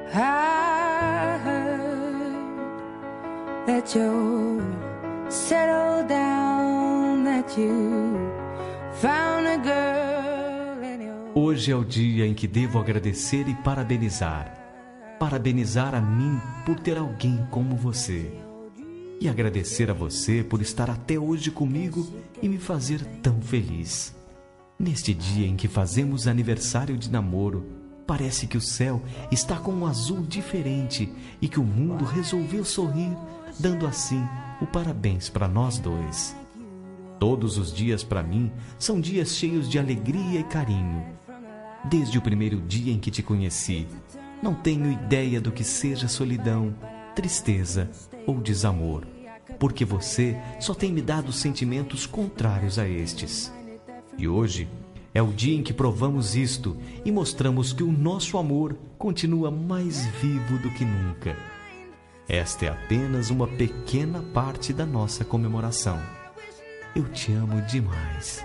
I heard that you're settled down, that you found a girl in your... Hoje é o dia em que devo agradecer e parabenizar. Parabenizar a mim por ter alguém como você. E agradecer a você por estar até hoje comigo e me fazer tão feliz. Neste dia em que fazemos aniversário de namoro, parece que o céu está com um azul diferente e que o mundo resolveu sorrir, dando assim o parabéns para nós dois. Todos os dias para mim são dias cheios de alegria e carinho. Desde o primeiro dia em que te conheci, não tenho ideia do que seja solidão, tristeza ou desamor, porque você só tem me dado sentimentos contrários a estes. E hoje é o dia em que provamos isto e mostramos que o nosso amor continua mais vivo do que nunca. Esta é apenas uma pequena parte da nossa comemoração. Eu te amo demais.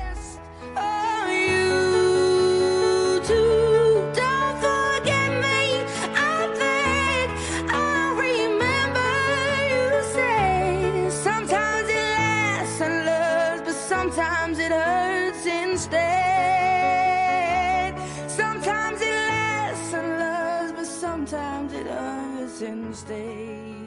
Sometimes it hurts instead. Sometimes it lasts and loves, but sometimes it hurts instead.